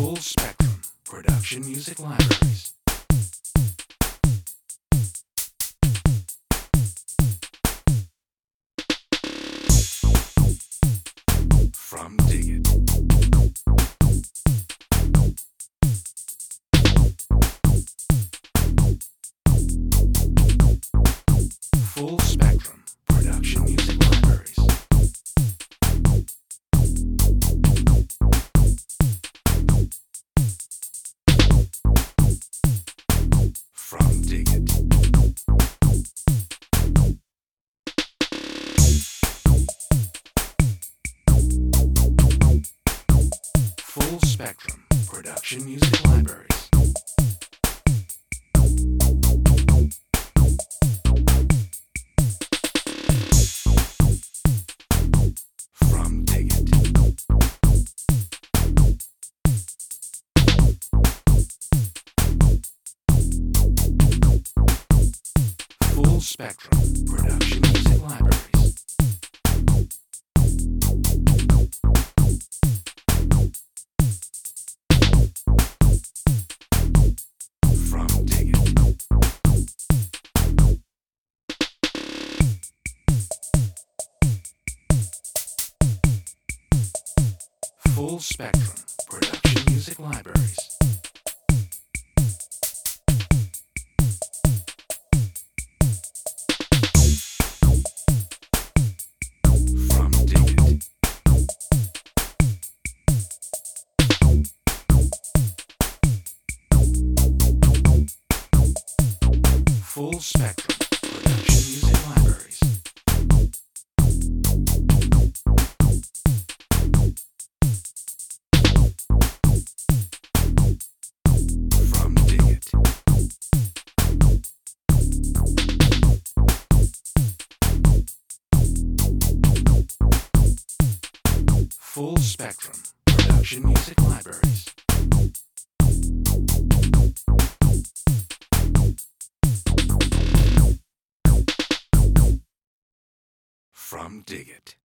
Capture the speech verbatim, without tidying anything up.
Full Spectrum Production Music Libraries. From Dig It. Full Spectrum Production Music Libraries. From Dig It. Full Spectrum Production Music Libraries. From Dig It. Full Spectrum Production Music Libraries. From Dig It. Full Spectrum Production Music Libraries. From Dig It. Full Spectrum Production Music Libraries. From Dig It. Full Spectrum Production Music Libraries. From Dig It.